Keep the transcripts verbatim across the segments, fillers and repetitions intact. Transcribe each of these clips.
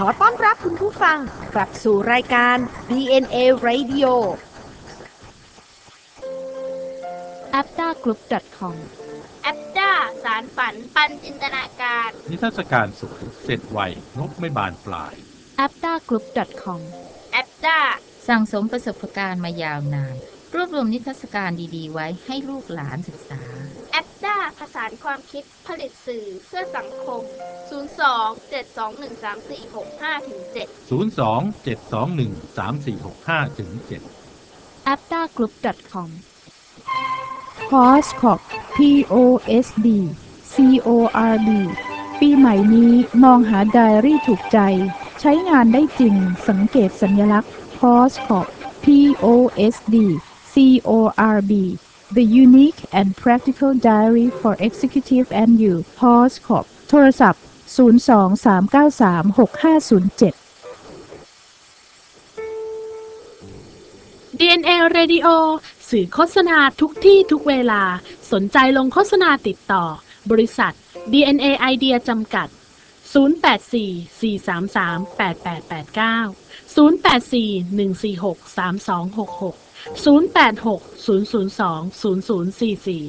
อต้อนรับคุณผู้ฟังกลับสู่รายการ ดี เอ็น เอ Radio แอปด้ากรุ๊ป ดอท คอมแอปด้าสารฝันปันจินตนาการนิทรรศการสวยเสร็จไวงบไม่บานปลายแอปด้ากรุ๊ป ดอท คอมแอปด้าสั่งสมประสบการณ์มายาวนานรวบรวมนิทรรศการดีๆไว้ให้ลูกหลานศึกษาแอปด้าผสานความคิดผลิตสื่อเพื่อสังคมศูนย์ สอง เจ็ด สอง หนึ่ง สาม สี่ หก ห้า เจ็ดศูนย์ สอง เจ็ด สอง หนึ่ง สาม สี่ หก ห้า เจ็ดแอปด้ากรุ๊ป ดอท คอมพอสคอร์ พี โอ เอส ดี ซี โอ อาร์ บี ปีใหม่นี้มองหาไดอารี่ถูกใจใช้งานได้จริงสังเกตสัญลักษณ์ พอสคอร์ พี โอ เอส ดี ซี โอ อาร์ บี The Unique and Practical Diary for Executive and You พอสคอร์ โทรศัพท์ ศูนย์ สอง สาม เก้า สาม หก ห้า ศูนย์ เจ็ดดี เอ็น เอ Radio สื่อโฆษณาทุกที่ทุกเวลาสนใจลงโฆษณาติดต่อบริษัท ดี เอ็น เอ Idea จำกัดศูนย์ แปด สี่ สี่ สาม สาม แปด แปด แปด เก้า ศูนย์ แปด สี่ หนึ่ง สี่ หก สาม สอง หก หก ศูนย์ แปด หก ศูนย์ ศูนย์ สอง ศูนย์ ศูนย์ สี่ สี่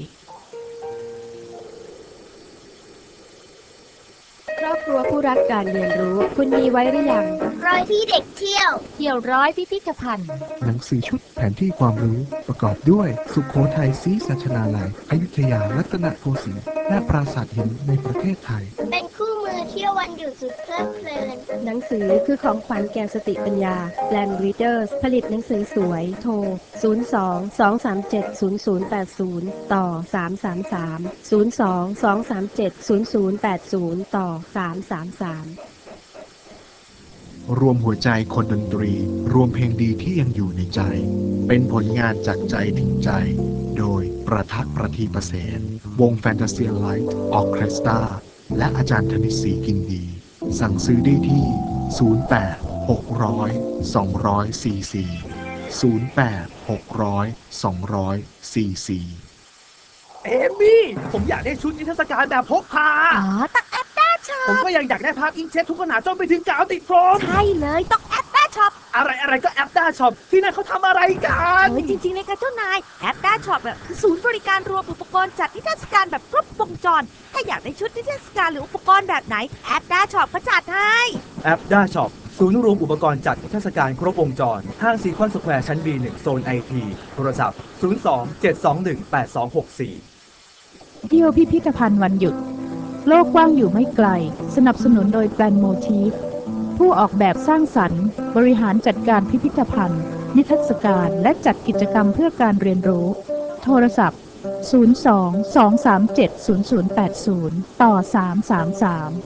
ครอบครัวผู้รักการเรียนรู้คุณมีไว้หรือยังร้อยที่เด็กเที่ยวเที่ยวร้อยพิพิธภัณฑ์หนังสือชุดแผนที่ความรู้ประกอบด้วยสุโขทัยศรีสัชนาลัยอยุธยารัตนโกสินทร์และปราสาทหินในประเทศไทยเป็นคู่มือเที่ยววันหยุดสุดเพลิดเพลินหนังสือคือของขวัญแก่สติปัญญา Land Readers ผลิตหนังสือสวยโทรศูนย์ สอง สอง สาม เจ็ด ศูนย์ ศูนย์ แปด ศูนย์ต่อสาม สาม สาม ศูนย์ สอง สอง สาม เจ็ด ศูนย์ ศูนย์ แปด ศูนย์ต่อสาม สาม สามรวมหัวใจคนดนตรีรวมเพลงดีที่ยังอยู่ในใจเป็นผลงานจากใจถึงใจโดยประทักษ์ประทีประเสนวงแฟนตาเซียไลท์ออร์เคสตราและอาจารย์ธนิตศรีกินดีสั่งซื้อได้ที่ศูนย์ แปด หก ศูนย์ สอง สี่ สี่ ศูนย์ แปด หก ศูนย์ สอง สี่ สี่เอมี่ผมอยากได้ชุดนิทรรศการแบบพกพาอ๋อต้องแอปด้าช็อปผมก็ยังอยากได้ภาพอิงเจ็ตทุกขนาดจนไปถึงกาวติดโฟมใช่เลยต้องแอปด้าช็อปอะไรอะไรก็แอปด้าช็อปที่นั่นเขาทำอะไรกันเฮ้ยจริงๆในกระเจ้านายแอปด้าช็อปแบบคือศูนย์บริการรวมอุปกรณ์จัดนิทรรศการแบบครบวงจรถ้าอยากได้ชุดนิทรรศการหรืออุปกรณ์แบบไหนแอปด้าช็อปก็จัดให้แอปด้าช็อปศูนย์รวมอุปกรณ์จัดนิทรรศการครบวงจรห้างซีคอนสแควร์ชั้น บี หนึ่ง โซน ไอ ที โทรศัพท์ศูนย์ สอง เจ็ด สอง หนึ่ง แปด สอง หก สี่เที่ยวพิพิธภัณฑ์วันหยุดโลกกว้างอยู่ไม่ไกลสนับสนุนโดยแปลนโมทีฟผู้ออกแบบสร้างสรรค์บริหารจัดการพิพิธภัณฑ์นิทรรศการและจัดกิจกรรมเพื่อการเรียนรู้โทรศัพท์ศูนย์ สอง สอง สาม เจ็ด ศูนย์ ศูนย์ แปด ศูนย์ต่อสาม สาม สาม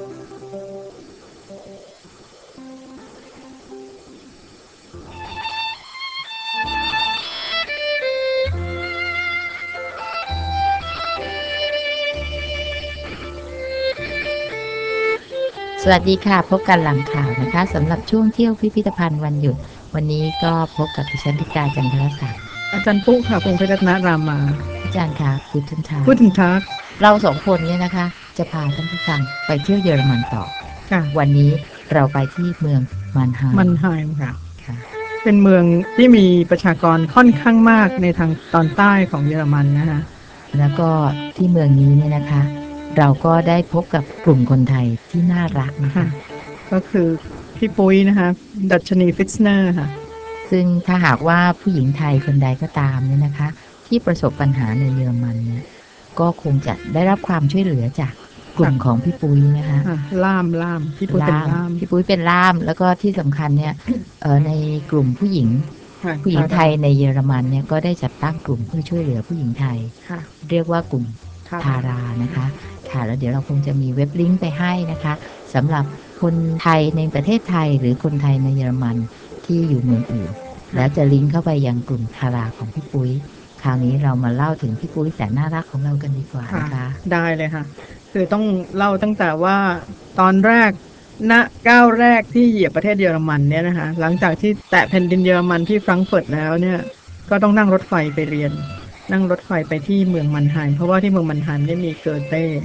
สวัสดีค่ะพบกันหลังข่าวนะคะสำหรับช่วงเที่ยวพิพิธภัณฑ์วันหยุดวันนี้ก็พบกับดิฉันธิกาจันทรศักดิ์อาจารย์ปุ๊ค่ะพงษ์เพชรรัตนรามาอาจารย์ค่ะพูดถึงทางพูดถึงทักเราสองคนเนี่ยนะคะจะพาท่านผู้ฟังไปเที่ยวเยอรมันต่อค่ะวันนี้เราไปที่เมืองมันไฮม์มันไฮม์ค่ะค่ะเป็นเมืองที่มีประชากรค่อนข้างมากในทางตอนใต้ของเยอรมันนะคะแล้วก็ที่เมืองนี้เนี่ยนะคะเราก็ได้พบกับกลุ่มคนไทยที่น่ารักนะคะก็คือพี่ปุ้ยนะคะดัชนีฟิตเนอร์ค่ะซึ่งถ้าหากว่าผู้หญิงไทยคนใดก็ตามเนี่ยนะคะที่ประสบปัญหาในเยอรมันเนี่ยก็คงจะได้รับความช่วยเหลือจากกลุ่มของพี่ปุ้ยนะคะล่ามล่ามพี่ปุ้ยเป็นล่ามพี่ปุ้ยเป็นล่ามแล้วก็ที่สำคัญเนี่ยในกลุ่มผู้หญิงผู้หญิงไทยในเยอรมันเนี่ยก็ได้จัดตั้งกลุ่มเพื่อช่วยเหลือผู้หญิงไทยเรียกว่ากลุ่มทารานะคะค่ะแล้วเดี๋ยวเราคงจะมีเว็บลิงก์ไปให้นะคะสำหรับคนไทยในประเทศไทยหรือคนไทยในเยอรมันที่อยู่เมืองอื่นแล้วจะลิงก์เข้าไปยังกลุ่มทาราของพี่ปุ้ยคราวนี้เรามาเล่าถึงพี่ปุ้ยแต่น่ารักของเรากันดีกว่านะคะได้เลยค่ะคือต้องเล่าตั้งแต่ว่าตอนแรกณก้าวแรกที่เหยียบประเทศเยอรมันเนี่ยนะคะหลังจากที่แตะแผ่นดินเยอรมันที่แฟรงก์เฟิร์ตแล้วเนี่ยก็ต้องนั่งรถไฟไปเรียนนั่งรถไฟไปที่เมืองมันไฮม์เพราะว่าที่เมืองมันไฮม์ได้มีเกอเต้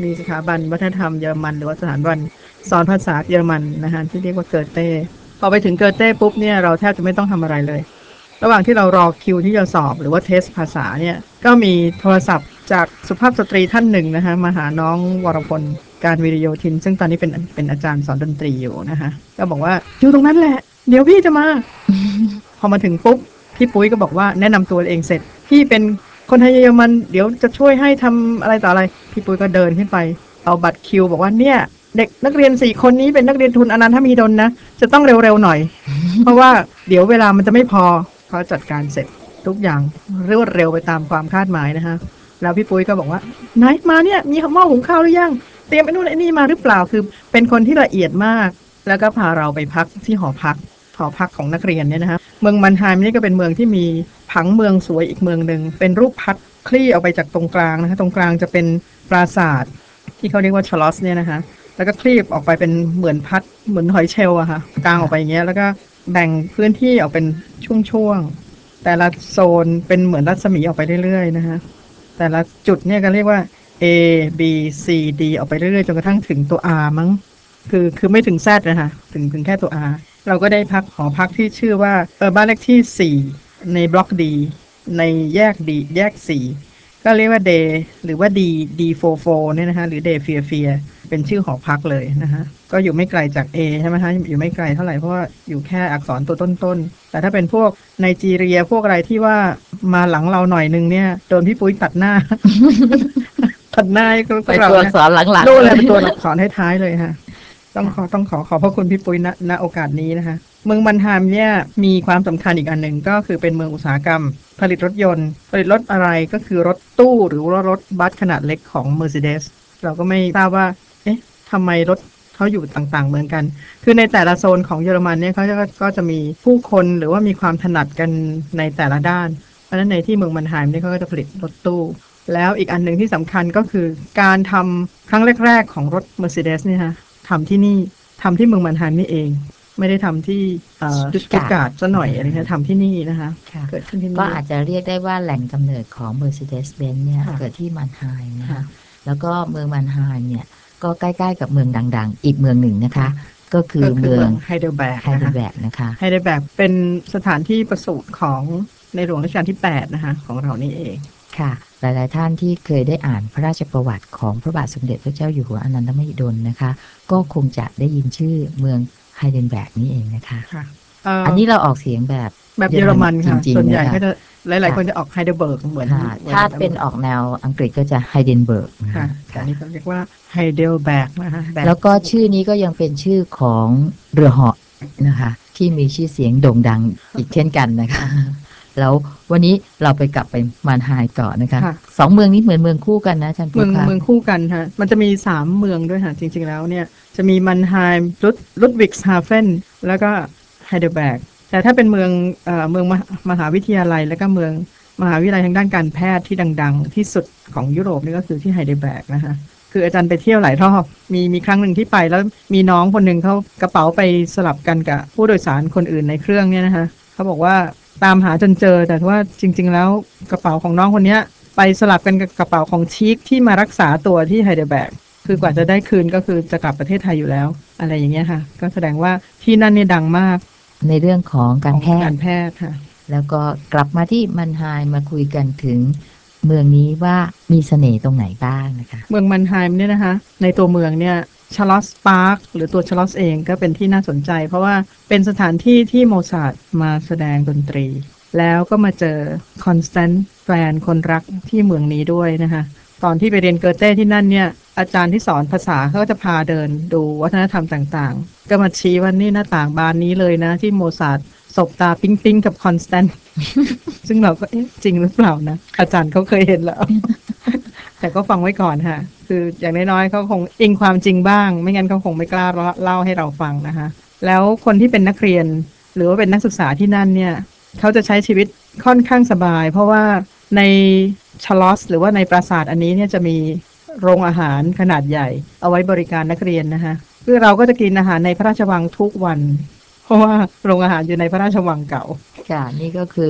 มีสถาบันวัฒนธรรมเยอรมันหรือว่าสถาบันสอนภาษาเยอรมันนะคะที่เรียกว่าเกอเต้พอไปถึงเกอเต้ปุ๊บเนี่ยเราแทบจะไม่ต้องทำอะไรเลยระหว่างที่เรารอคิวที่จะสอบหรือว่าเทสภาษาเนี่ยก็มีโทรศัพท์จากสุภาพสตรีท่านหนึ่งนะคะมาหาน้องวรพลการวิริโยธินซึ่งตอนนี้เป็นเป็นอาจารย์สอนดนตรีอยู่นะคะก็บอกว่าอยู่ตรงนั้นแหละเดี๋ยวพี่จะมา พอมาถึงปุ๊บพี่ปุ้ยก็บอกว่าแนะนำตัวเองเสร็จพี่เป็นคนไทยเยอรมันเดี๋ยวจะช่วยให้ทำอะไรต่ออะไรพี่ปุ้ยก็เดินขึ้นไปเอาบัตรคิวบอกว่าเนี่ยเด็กนักเรียนสี่คนนี้เป็นนักเรียนทุนอนันทมหิดลนะจะต้องเร็วๆหน่อย เพราะว่าเดี๋ยวเวลามันจะไม่พอเขาจัดการเสร็จทุกอย่างรวดเร็วไปตามความคาดหมายนะคะแล้วพี่ปุ้ยก็บอกว่าไหนมาเนี่ยมีหม้อหุงข้าวหรือยังเตรียมไอ้นู่นไอ้นี่มาหรือเปล่าคือเป็นคนที่ละเอียดมากแล้วก็พาเราไปพักที่หอพักหอพักของนักเรียนเนี่ยนะคะเมืองมันไฮม์นี่ก็เป็นเมืองที่มีผังเมืองสวยอีกเมืองหนึ่งเป็นรูปพัดคลี่ออกไปจากตรงกลางนะคะตรงกลางจะเป็นปราสาทที่เขาเรียกว่าชลอสเนี่ยนะคะแล้วก็คลีบออกไปเป็นเหมือนพัดเหมือนหอยเชลล์อะค่ะกลางออกไปอย่างเงี้ยแล้วก็แบ่งพื้นที่ออกเป็นช่วงๆแต่ละโซนเป็นเหมือนรัศมีออกไปเรื่อยๆนะคะแต่ละจุดเนี่ยก็เรียกว่า A B C D ออกไปเรื่อยๆจนกระทั่งถึงตัว R มั้งคือคือไม่ถึง Z นะคะถึงถึงแค่ตัว R เราก็ได้พักหอพักที่ชื่อว่าเออบ้านเลขที่สี่ในบล็อก D ในแยก D แยกสี่ก็เรียกว่า Day หรือว่า D D โฟร์ โฟร์เนี่ยนะคะหรือ Day เฟียเฟียเป็นชื่อหอพักเลยนะคะก็อยู่ไม่ไกลจาก A ใช่ไหมคะอยู่ไม่ไกลเท่าไหร่เพราะว่าอยู่แค่อักษรตัวต้นๆแต่ถ้าเป็นพวกไนจีเรียพวกอะไรที่ว่ามาหลังเราหน่อยนึงเนี่ยโดนพี่ปุ้ยตัดหน้า ตัดหน้าไปตัวอักษรหลังๆนู่นเลยเป็นตัวอักษรท้ายๆเลยค่ะต้องขอต้องขอขอบพระคุณพี่ปุ้ยณณโอกาสนี้นะคะเมืองมันไฮม์เนี่ยมีความสำคัญอีกอันหนึ่งก็คือเป็นเมืองอุตสาหกรรมผลิตรถยนต์ผลิตรถอะไรก็คือรถตู้หรือว่ารถบัสขนาดเล็กของ Mercedes เราก็ไม่ทราบว่าเอ๊ะทำไมรถเขาอยู่ต่างๆเมืองกันคือในแต่ละโซนของเยอรมันเนี่ยเขาก็จะมีผู้คนหรือว่ามีความถนัดกันในแต่ละด้านเพราะฉะนั้นในที่เมืองมันไฮม์เนี่ยเขาก็จะผลิตรถตู้แล้วอีกอันหนึ่งที่สำคัญก็คือการทำครั้งแรกๆของรถ Mercedes เนี่ยฮะทำที่นี่ทำที่เมืองมันไฮม์นี่เองไม่ได้ทำที่สตุตการ์ดซะหน่อยอะไรเงี้ยทำที่นี่นะคะเกิดขึ้นที่นี่ก็อาจจะเรียกได้ว่าแหล่งกำเนิดของ Mercedes-Benz เนี่ยเกิดที่มันไฮม์นะคะแล้วก็เมืองมันไฮม์เนี่ยก็ใกล้ๆกับเมืองดังๆอีกเมืองหนึ่งนะคะก็คือเมืองไฮเดลแบร์กไฮเดลแบร์กนะคะไฮเดลแบร์กเป็นสถานที่ประสูติของในหลวงรัชกาลที่แปดนะคะของเรานี่เองค่ะหลายๆท่านที่เคยได้อ่านพระราชประวัติของพระบาทสมเด็จพระเจ้าอยู่หัวอนันทมหิดลนะคะก็คงจะได้ยินชื่อเมืองไฮเดนแบร์กนี่เองนะคะอันนี้เราออกเสียงแบบแบบเยอรมันค่ะส่วนใหญ่ก็จะหลายๆคนจะออกไฮเดลเบิร์กเหมือนถ้าเป็นออกแนวอังกฤษก็จะไฮเดนเบิร์กค่ะอันนี้เขาเรียกว่าไฮเดลแบร์กนะคะแล้วก็ชื่อนี้ก็ยังเป็นชื่อของเรือเหาะนะคะที่มีชื่อเสียงโด่งดังอีกเช่นกันนะคะแล้ววันนี้เราไปกลับไปมันไฮต่อนะคะสองเมืองนี้เหมือนเมืองคู่กันนะอาจารย์เมืองเมืองคู่กันค่ะมันจะมีสามเมืองด้วยค่ะจริงๆแล้วเนี่ยจะมีมันไฮม์ลุดลุดวิกส์ฮาเฟนแล้วก็ไฮเดลแบร์กแต่ถ้าเป็นเมืองเอ่อเมืองมหาวิทยาลัยแล้วก็เมืองมหาวิทยาลัยทางด้านการแพทย์ที่ดังๆที่สุดของยุโรปนี่ก็คือที่ไฮเดลแบร์กนะคะคืออาจารย์ไปเที่ยวหลายรอบมีมีครั้งหนึ่งที่ไปแล้วมีน้องคนหนึ่งเขากระเป๋าไปสลับกันกับผู้โดยสารคนอื่นในเครื่องเนี่ยนะคะเขาบอกว่าตามหาจนเจอแต่ว่าจริงๆแล้วกระเป๋าของน้องคนนี้ไปสลับกันกับกระเป๋าของชีคที่มารักษาตัวที่ไฮเดลแบร์กคือกว่าจะได้คืนก็คือจะกลับประเทศไทยอยู่แล้วอะไรอย่างเงี้ยค่ะก็แสดงว่าที่นั่นเนี่ยดังมากในเรื่องของการแพทย์การแพทย์ค่ะแล้วก็กลับมาที่มันไฮม์มาคุยกันถึงเมืองนี้ว่ามีเสน่ห์ตรงไหนบ้างนะคะเมืองมันไฮม์เนี่ยนะคะในตัวเมืองเนี่ยชาร์ลอสพาร์คหรือตัวชาร์ลอสเองก็เป็นที่น่าสนใจเพราะว่าเป็นสถานที่ที่โมซาร์ทมาแสดงดนตรีแล้วก็มาเจอคอนสแตนต์แฟนคนรักที่เมืองนี้ด้วยนะคะตอนที่ไปเรียนเกอเต้ที่นั่นเนี่ยอาจารย์ที่สอนภาษาเขาก็จะพาเดินดูวัฒนธรรมต่างๆก็มาชี้ว่านี่หน้าต่างบานนี้เลยนะที่โมซาร์ทสบตาปิ๊งปิ๊งกับคอนสแตนต์ ซึ่งเราก็เอ๊ะจริงหรือเปล่านะอาจารย์เขาเคยเห็นแล้ว แต่ก็ฟังไว้ก่อนค่ะคืออย่างน้อยๆเขาคงอิงความจริงบ้างไม่งั้นเขาคงไม่กล้าเล่าให้เราฟังนะคะแล้วคนที่เป็นนักเรียนหรือว่าเป็นนักศึกษาที่นั่นเนี่ยเขาจะใช้ชีวิตค่อนข้างสบายเพราะว่าในชาร์ลอสหรือว่าในปราสาทอันนี้เนี่ยจะมีโรงอาหารขนาดใหญ่เอาไว้บริการนักเรียนนะคะคือเราก็จะกินอาหารในพระราชวังทุกวันเพราะว่าโรงอาหารอยู่ในพระราชวังเก่าค่ะนี่ก็คือ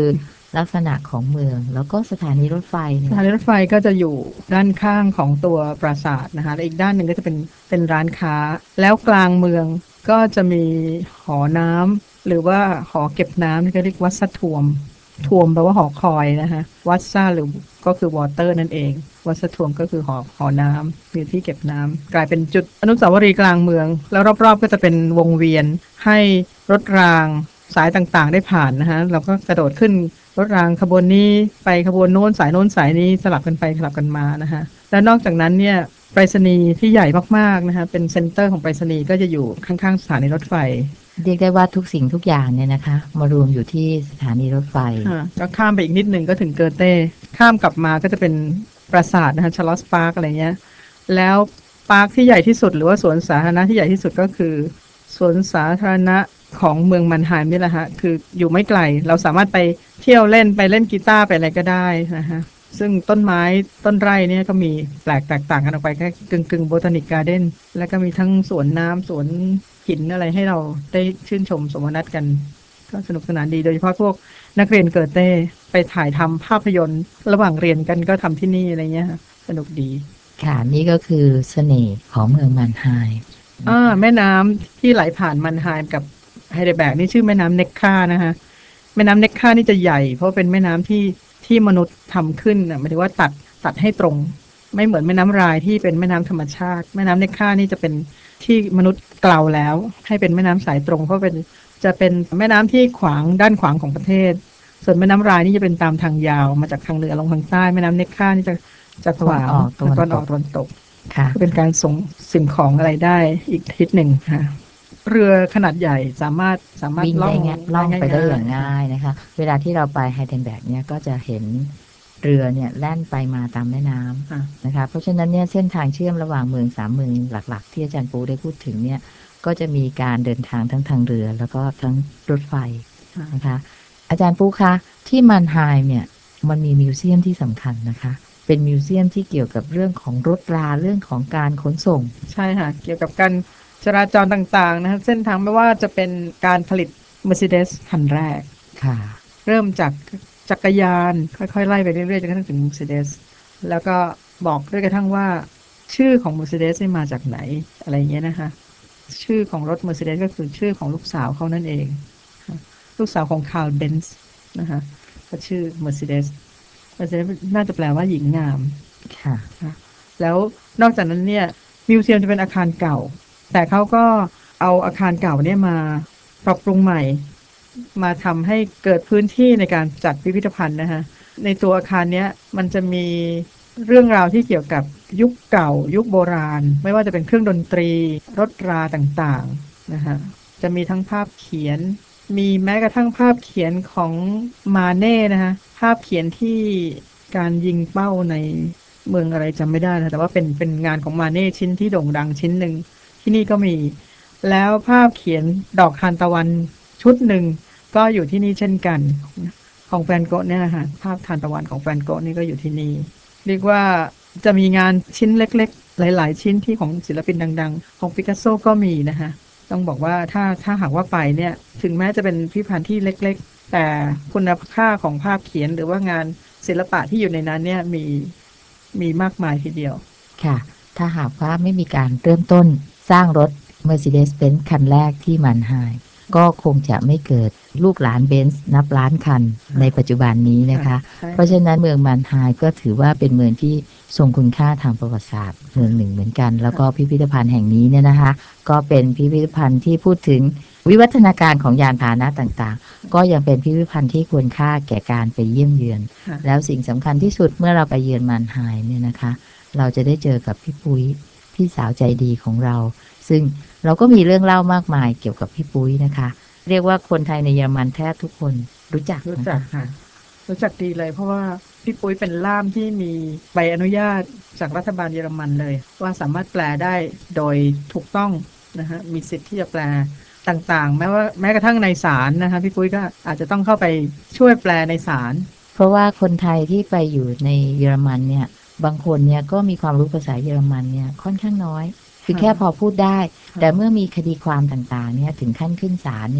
ลักษณะของเมืองแล้วก็สถานีรถไฟสเนี่ยถานีรถไฟก็จะอยู่ด้านข้างของตัวปราสาทนะคะและอีกด้านหนึ่งก็จะเป็นเป็นร้านค้าแล้วกลางเมืองก็จะมีหอน้ำหรือว่าหอเก็บน้ำที่เรียกวัดสะทวมทวมแปลว่าหอคอยนะคะวัดซ่าหรือก็คือวอเตอร์นั่นเองวัดสะทวมก็คือหอหอน้ำคือที่เก็บน้ำกลายเป็นจุดอนุสาวรีย์กลางเมืองแล้วรอบๆก็จะเป็นวงเวียนให้รถรางสายต่างๆได้ผ่านนะคะเราก็กระโดดขึ้นรถรางขบวนนี้ไปขบวนโน้นสายโน้นสายนี้สลับกันไปสลับกันมานะคะและนอกจากนั้นเนี่ยไปรษณีย์ที่ใหญ่มากๆนะคะเป็นเซ็นเตอร์ของไปรษณีย์ก็จะอยู่ข้างๆสถานีรถไฟเรียกได้ว่าทุกสิ่งทุกอย่างเนี่ยนะคะมารวมอยู่ที่สถานีรถไฟก็ข้ามไปอีกนิดหนึ่งก็ถึงเกอเต้ข้ามกลับมาก็จะเป็นปราสาทนะคะชาร์ลส์ปาร์คอะไรเงี้ยแล้วปาร์คที่ใหญ่ที่สุดหรือว่าสวนสาธารณะที่ใหญ่ที่สุดก็คือสวนสาธารณะของเมืองมันไฮม์นี่แหละฮะคืออยู่ไม่ไกลเราสามารถไปเที่ยวเล่นไปเล่นกีตาร์ไปอะไรก็ได้นะฮะซึ่งต้นไม้ต้นไร่เนี่ยก็มีแปลกแตกต่างกันออกไปแค่กึ่งกึ่งโบทานิกการ์เด้นแล้วก็มีทั้งสวนน้ำสวนหินอะไรให้เราได้ชื่นชมสมนัตกันก็สนุกสนานดีโดยเฉพาะพวกนักเรียนเกิดเต้ไปถ่ายทำภาพยนตร์ระหว่างเรียนกันก็ทำที่นี่อะไรเงี้ยสนุกดีค่ะนี่ก็คือเสน่ห์ของเมืองมันไฮม์อ่าแม่น้ำที่ไหลผ่านมันไฮม์กับไฮเดลแบร์กนี่ชื่อแม่น้ำเน็กค่านะคะแม่น้ำเน็กค่านี่จะใหญ่เพราะเป็นแม่น้ำที่ที่มนุษย์ทำขึ้นหมายถึงว่าตัดตัดให้ตรงไม่เหมือนแม่น้ำรายที่เป็นแม่น้ำธรรมชาติแม่น้ำเน็กค่านี่จะเป็นที่มนุษย์เกลาแล้วให้เป็นแม่น้ำสายตรงเพราะเป็นจะเป็นแม่น้ำที่ขวางด้านขวางของประเทศส่วนแม่น้ำรายนี่จะเป็นตามทางยาวมาจากทางเหนือลงทางใต้แม่น้ำเน็กค่านี่จะจะขวางตะวันออกตะวันตกเป็นการส่งสิ่งของอะไรได้อีกทิศหนึ่งค่ะเรือขนาดใหญ่สามารถสามารถวิ่งได้ง่ายล่องไปได้อย่างง่ายนะคะเวลาที่เราไปไฮเดนแบกเนี่ยก็จะเห็นเรือเนี่ยแล่นไปมาตามแม่น้ำนะคะเพราะฉะนั้นเนี่ยเส้นทางเชื่อมระหว่างเมืองสามเมืองหลักๆที่อาจารย์ปูได้พูดถึงเนี่ยก็จะมีการเดินทางทั้งทางเรือแล้วก็ทั้งรถไฟนะคะอาจารย์ปูคะที่มันไฮม์เนี่ยมันมีมิวเซียมที่สำคัญนะคะเป็นมิวเซียมที่เกี่ยวกับเรื่องของรถราเรื่องของการขนส่งใช่ค่ะเกี่ยวกับการจราจรต่างๆนะคะเส้นทางไม่ว่าจะเป็นการผลิต Mercedes คันแรกค่ะเริ่มจากจักรยานค่อยๆไล่ไปเรื่อยๆจนกระทั่งถึง Mercedes แล้วก็บอกด้วยกระทั่งว่าชื่อของ Mercedes นี่มาจากไหนอะไรอย่างเงี้ยนะคะชื่อของรถ Mercedes ก็คือชื่อของลูกสาวเขานั่นเองลูกสาวของคาร์ลเบนซ์นะคะก็ชื่อ Mercedes Mercedes น่าจะแปลว่าหญิงงามค่ะแล้วนอกจากนั้นเนี่ยมิวเซียมจะเป็นอาคารเก่าแต่เขาก็เอาอาคารเก่าเนี่ยมาปรับปรุงใหม่มาทำให้เกิดพื้นที่ในการจัดพิพิธภัณฑ์นะคะในตัวอาคารเนี้ยมันจะมีเรื่องราวที่เกี่ยวกับยุคเก่ายุคโบราณไม่ว่าจะเป็นเครื่องดนตรีรถราต่างๆนะคะจะมีทั้งภาพเขียนมีแม้กระทั่งภาพเขียนของมาเน่นะคะภาพเขียนที่การยิงเป้าในเมืองอะไรจำไม่ได้นะแต่ว่าเป็นเป็นงานของมาเน่ชิ้นที่โด่งดังชิ้นหนึ่งที่นี่ก็มีแล้วภาพเขียนดอกทานตะวันชุดหนึ่งก็อยู่ที่นี่เช่นกันของแฟนโกะเนี่ยนะคะภาพทานตะวันของแฟนโกะนี่ก็อยู่ที่นี่เรียกว่าจะมีงานชิ้นเล็กๆหลายๆชิ้นที่ของศิลปินดังๆของปิกัสโซก็มีนะคะต้องบอกว่าถ้าถ้าหากว่าไปเนี่ยถึงแม้จะเป็นพิพิธภัณฑ์ที่เล็กๆแต่คุณค่าของภาพเขียนหรือว่างานศิลปะที่อยู่ในนั้นเนี่ยมีมีมากมายทีเดียวค่ะถ้าหากว่าไม่มีการเริ่มต้นสร้างรถ Mercedes-Benz คันแรกที่มันไฮม์ก็คงจะไม่เกิดลูกหลานเบนซ์นับล้านคันในปัจจุบันนี้นะคะเพราะฉะนั้นเมืองมันไฮม์ก็ถือว่าเป็นเมืองที่ทรงคุณค่าทางประวัติศาสตร์เมืองหนึ่งเหมือนกันแล้วก็พิพิธภัณฑ์แห่งนี้เนี่ยนะคะก็เป็นพิพิธภัณฑ์ที่พูดถึงวิวัฒนาการของยานพาหนะต่างๆก็ยังเป็นพิพิธภัณฑ์ที่ควรค่าแก่การไปเยี่ยมเยือนแล้วสิ่งสำคัญที่สุดเมื่อเราไปเยือนมันไฮม์เนี่ยนะคะเราจะได้เจอกับพี่ปุ้ยพี่สาวใจดีของเราซึ่งเราก็มีเรื่องเล่ามากมายเกี่ยวกับพี่ปุ้ยนะคะเรียกว่าคนไทยในเยอรมันแทบทุกคนรู้จักรู้จักค่ะรู้จักดีเลยเพราะว่าพี่ปุ้ยเป็นล่ามที่มีใบอนุญาตจากรัฐบาลเยอรมันเลยว่าสามารถแปลได้โดยถูกต้องนะฮะมีสิทธิ์ที่จะแปลต่างๆแม้ว่าแม้กระทั่งในศาลนะคะพี่ปุ้ยก็อาจจะต้องเข้าไปช่วยแปลในศาลเพราะว่าคนไทยที่ไปอยู่ในเยอรมันเนี่ยบางคนเนี่ยก็มีความรู้ภาษาเยอรมันเนี่ยค่อนข้างน้อยคือแค่พอพูดได้แต่เมื่อมีคดีความต่างๆเนี่ยถึงขั้นขึ้นศาลเนี่ยภ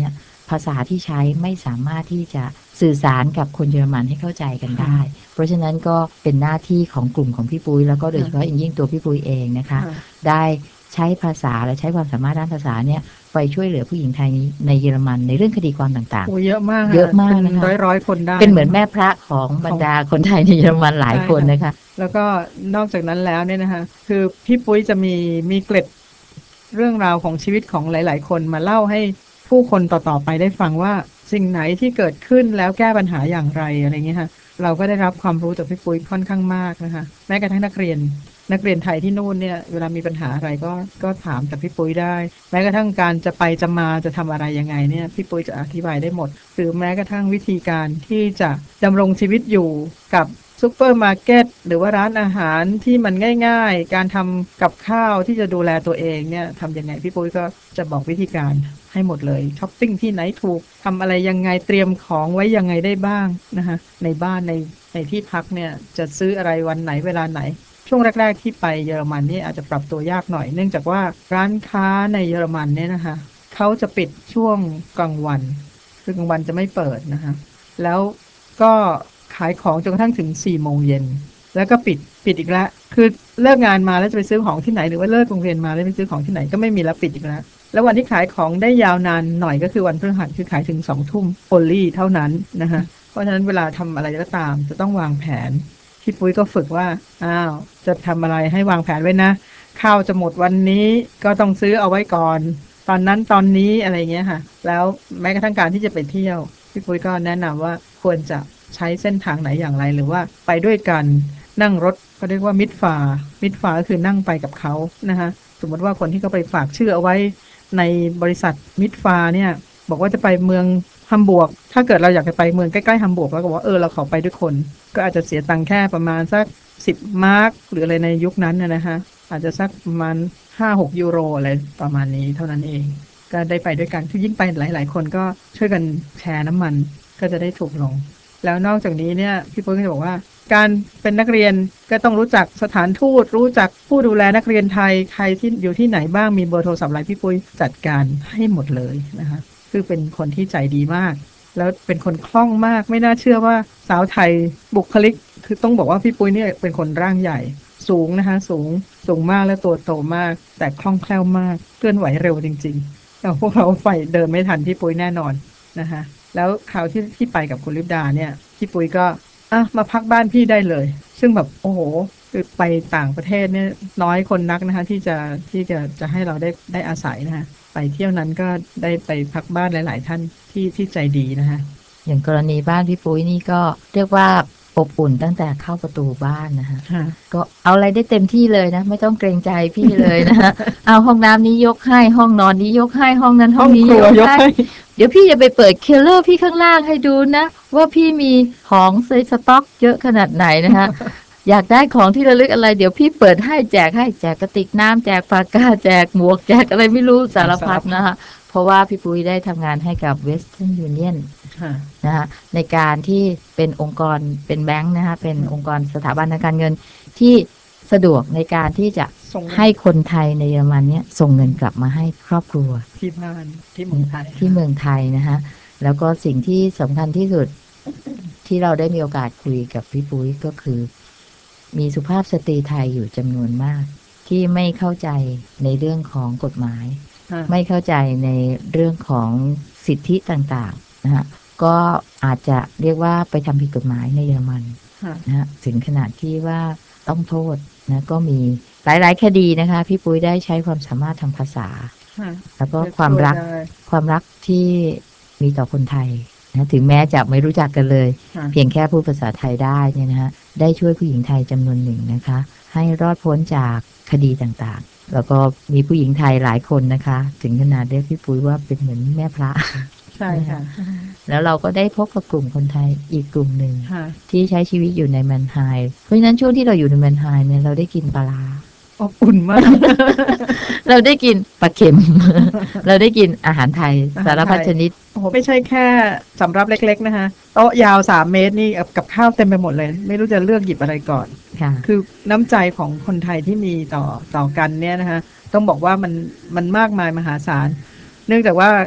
ภาษาที่ใช้ไม่สามารถที่จะสื่อสารกับคนเยอรมันให้เข้าใจกันได้เพราะฉะนั้นก็เป็นหน้าที่ของกลุ่มของพี่ปุ้ยแล้วก็โดยเฉพาะอย่างยิ่งตัวพี่ปุ้ยเองนะคะได้ใช้ภาษาและใช้ความสามารถด้านภาษาเนี่ยไปช่วยเหลือผู้หญิงไทยในเยอรมันในเรื่องคดีความต่างๆเยอะมากเยอะมากนะคะร้อยร้อยคนได้เป็นเหมือนแม่พระของบรรดาคนไทยในเยอรมันหลายคนนะคะแล้วก็นอกจากนั้นแล้วเนี่ยนะคะคือพี่ปุ้ยจะมีมีเกร็ดเรื่องราวของชีวิตของหลายๆคนมาเล่าให้ผู้คนต่อๆไปได้ฟังว่าสิ่งไหนที่เกิดขึ้นแล้วแก้ปัญหาอย่างไรอะไรเงี้ยค่ะเราก็ได้รับความรู้จากพี่ปุ้ยค่อนข้างมากนะคะแม้กระทั่งนักเรียนนักเรียนไทยที่นู่นเนี่ยเวลามีปัญหาอะไรก็ก็ถามจากพี่ปุ้ยได้แม้กระทั่งการจะไปจะมาจะทำอะไรยังไงเนี่ยพี่ปุ้ยจะอธิบายได้หมดหรือแม้กระทั่งวิธีการที่จะดำรงชีวิตอยู่กับซุปเปอร์มาร์เก็ตหรือว่าร้านอาหารที่มันง่ายๆการทำกับข้าวที่จะดูแลตัวเองเนี่ยทำยังไงพี่ปุ้ยก็จะบอกวิธีการให้หมดเลยช้อปปิ้งที่ไหนถูกทำอะไรยังไงเตรียมของไว้ยังไงได้บ้างนะคะในบ้านในในที่พักเนี่ยจะซื้ออะไรวันไหนเวลาไหนช่วงแรกๆที่ไปเยอรมันนี่อาจจะปรับตัวยากหน่อยเนื่องจากว่าร้านค้าในเยอรมันเนี่ยนะคะเขาจะปิดช่วงกลางวันคือกลางวันจะไม่เปิดนะคะแล้วก็ขายของจนกระทั่งถึงสี่โมงเย็นแล้วก็ปิดปิดอีกแล้วคือเลิกงานมาแล้วจะไปซื้อของที่ไหนหรือว่าเลิกโรงเรียนมาแล้วไปซื้อของที่ไหนก็ไม่มีแล้วปิดอีกแล้วแล้ววันที่ขายของได้ยาวนานหน่อยก็คือวันพฤหัสคือขายถึงสองทุ่มโอลี่เท่านั้นนะคะเพราะฉะนั้นเวลาทำอะไรก็ตามจะต้องวางแผนพี่ปุ้ยก็ฝึกว่าอ้าวจะทำอะไรให้วางแผนไว้นะข้าวจะหมดวันนี้ก็ต้องซื้อเอาไว้ก่อนตอนนั้นตอนนี้อะไรเงี้ยค่ะแล้วแม้กระทั่งการที่จะไปเที่ยวพี่ปุ้ยก็แนะนำว่าควรจะใช้เส้นทางไหนอย่างไรหรือว่าไปด้วยกันนั่งรถเขาเรียกว่ามิดฟามิดฟาก็คือนั่งไปกับเขานะคะสมมติว่าคนที่เขาไปฝากชื่อเอาไว้ในบริษัทมิดฟาเนี่ยบอกว่าจะไปเมืองฮัมบวร์กถ้าเกิดเราอยากจะไปเมืองใกล้ๆฮัมบวร์กแล้วก็บอกว่าเออเราขอไปด้วยคนก็อาจจะเสียตังค์แค่ประมาณสักสิบมาร์กหรืออะไรในยุคนั้นนะนะคะอาจจะสักประมาณ ห้าหก ยูโรอะไรประมาณนี้เท่านั้นเองก็ได้ไปด้วยกันที่ยิ่งไปหลายๆคนก็ช่วยกันแชร์น้ำมันก็จะได้ถูกลงแล้วนอกจากนี้เนี่ยพี่ปุ้ยก็จะบอกว่าการเป็นนักเรียนก็ต้องรู้จักสถานทูตรู้จักผู้ดูแลนักเรียนไทยใครที่อยู่ที่ไหนบ้างมีเบอร์โทรศัพท์อะไรพี่ปุ้ยจัดการให้หมดเลยนะคะคือเป็นคนที่ใจดีมากแล้วเป็นคนคล่องมากไม่น่าเชื่อว่าสาวไทยบุคลิกคือต้องบอกว่าพี่ปุ้ยเนี่ยเป็นคนร่างใหญ่สูงนะคะสูงสูงมากและตัวโตมากแต่คล่องแคล่วมากเคลื่อนไหวเร็วจริงๆแต่พวกเราไฟเดินไม่ทันพี่ปุ้ยแน่นอนนะคะแล้วคราวที่ที่ไปกับคุณลิปดาเนี่ยพี่ปุ้ยก็อ่ะมาพักบ้านพี่ได้เลยซึ่งแบบโอ้โหคือไปต่างประเทศเนี่ยน้อยคนนักนะคะที่จะที่จะจะให้เราได้ได้อาศัยนะคะไปเที่ยวนั้นก็ได้ไปพักบ้านหลายๆท่านที่ที่ใจดีนะคะอย่างกรณีบ้านพี่ปุ้ยนี่ก็เรียกว่าอบอุ่นตั้งแต่เข้าประตูบ้านนะคะก็เอาอะไรได้เต็มที่เลยนะไม่ต้องเกรงใจพี่เลยนะคะ เอาห้องน้ำนี้ยกให้ห้องนอนนี้ยกให้ห้องนั้นห้องนี้ยกให้เดี๋ยวพี่จะไปเปิดเคลเลอร์พี่ข้างล่างให้ดูนะว่าพี่มีของในสต็อกเยอะขนาดไหนนะคะ อยากได้ของที่ระลึกอะไรเดี๋ยวพี่เปิดให้แจกให้แจกกระติกน้ำแจกปากกาแจกหมวกแจกอะไรไม่รู้สารพัดนะคะเพราะว่าพี่ปุ้ยได้ทำงานให้กับ Western Union นะคะในการที่เป็นองค์กรเป็นแบงค์นะคะเป็นองค์กรสถาบันทางการเงินที่สะดวกในการที่จะให้คนไทยในเยอรมันเนี่ยส่งเงินกลับมาให้ครอบครัวที่บ้านที่เมืองไทยที่เมืองไทยนะคะแล้วก็สิ่งที่สำคัญที่สุดที่เราได้มีโอกาสคุยกับพี่ปุ้ยก็คือมีสุภาพสตรีไทยอยู่จำนวนมากที่ไม่เข้าใจในเรื่องของกฎหมายไม่เข้าใจในเรื่องของสิทธิต่างๆนะฮะก็อาจจะเรียกว่าไปทำผิดกฎหมายในเยอรมันนะฮะถึงขนาดที่ว่าต้องโทษนะก็มีหลายๆคดีนะคะพี่ปุ้ยได้ใช้ความสามารถทางภาษาแล้วก็ความรักความรักที่มีต่อคนไทยนะถึงแม้จะไม่รู้จักกันเลยเพียงแค่พูดภาษาไทยได้เนี่ยนะฮะได้ช่วยผู้หญิงไทยจำนวนหนึ่งนะคะให้รอดพ้นจากคดีต่างๆแล้วก็มีผู้หญิงไทยหลายคนนะคะถึงขนาดเรียกพี่ปุ้ยว่าเป็นเหมือนแม่พระใช่ค่ะแล้วเราก็ได้พบกับกลุ่มคนไทยอีกกลุ่มหนึ่งที่ใช้ชีวิตอยู่ในแมนไฮน์เพราะฉะนั้นช่วงที่เราอยู่ในแมนไฮน์เนี่ยเราได้กินปลาอบอุ่นมากเราได้กินปลาเค็ม เราได้กินอาหารไทยสารพัดชนิดโอ้โหไม่ใช่แค่สำรับเล็กๆนะคะโต๊ะยาวสามเมตรนี่กับข้าวเต็มไปหมดเลยไม่รู้จะเลือกหยิบอะไรก่อนคือน้ำใจของคนไทยที่มีต่อต่อกันเนี่ยนะคะต้องบอกว่ามันมันมากมายมหาศาลเนื่องจากว่า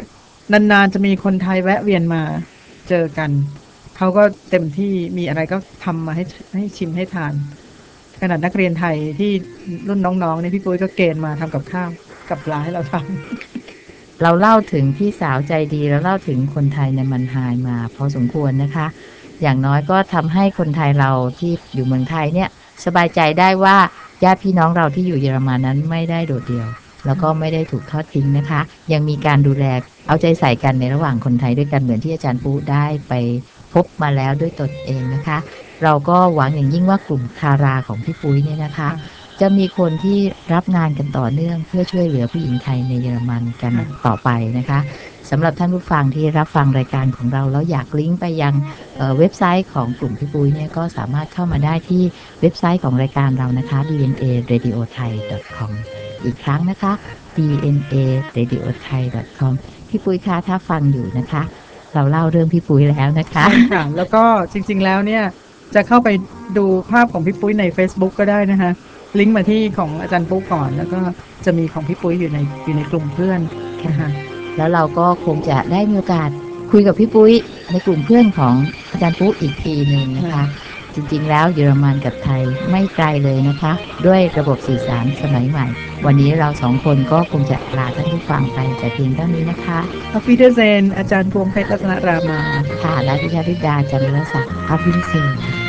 นานๆจะมีคนไทยแวะเวียนมาเจอกันเขาก็เต็มที่มีอะไรก็ทำมาให้ให้ชิมให้ทานขนาดนักเรียนไทยที่รุ่นน้องๆเนี่ยพี่ปุ้ยก็เกณฑ์มาทำกับข้าวกับปลาให้เราทำเราเล่าถึงพี่สาวใจดีแล้วเล่าถึงคนไทยในมันไฮมาพอสมควรนะคะ อย่างน้อยก็ทำให้คนไทยเราที่อยู่เมืองไทยเนี่ยสบายใจได้ว่าญาติพี่น้องเราที่อยู่เยอรมันนั้นไม่ได้โดดเดี่ยวแล้วก็ไม่ได้ถูกทอดทิ้งนะคะยังมีการดูแลเอาใจใส่กันในระหว่างคนไทยด้วยกันเหมือนที่อาจารย์ปุ๊ได้ไปพบมาแล้วด้วยตนเองนะคะเราก็หวังอย่างยิ่งว่ากลุ่มคาราของพี่ปุ้ยเนี่ยนะคะจะมีคนที่รับงานกันต่อเนื่องเพื่อช่วยเหลือผู้หญิงไทยในเยอรมันกันต่อไปนะคะสำหรับท่านผู้ฟังที่รับฟังรายการของเราแล้วอยากลิงก์ไปยังเอ่อเว็บไซต์ของกลุ่มพี่ปุ้ยเนี่ยก็สามารถเข้ามาได้ที่เว็บไซต์ของรายการเรานะคะ ดี เอ็น เอ เรดิโอไทย ดอท คอม อีกครั้งนะคะ ดี เอ็น เอ เรดิโอไทย ดอท คอม พี่ปุ้ยคะถ้าฟังอยู่นะคะเราเล่าเรื่องพี่ปุ้ยแล้วนะคะใช่ค่ะแล้วก็จริงๆแล้วเนี่ยจะเข้าไปดูภาพของพี่ปุ้ยใน Facebook ก็ได้นะคะลิงก์มาที่ของอาจารย์ปุ๊ก่อนแล้วก็จะมีของพี่ปุ้ยอยู่ในอยู่ในกลุ่มเพื่อนนะคะแล้วเราก็คงจะได้มีโอกาสคุยกับพี่ปุ้ยในกลุ่มเพื่อนของอาจารย์ปุ๊อีกทีหนึ่งนะคะ จริงๆแล้วเยอรมันกับไทยไม่ไกลเลยนะคะด้วยระบบสื่อสารสมัยใหม่วันนี้เราสองคนก็คงจะลาท่านผู้ฟังไปแต่เพียงเท่านี้นะคะอฟิเดเซนอาจารย์พวงเพชรรัตนรามาค่ะและดิฉันธิดาจันทรศักดิ์อภิเษก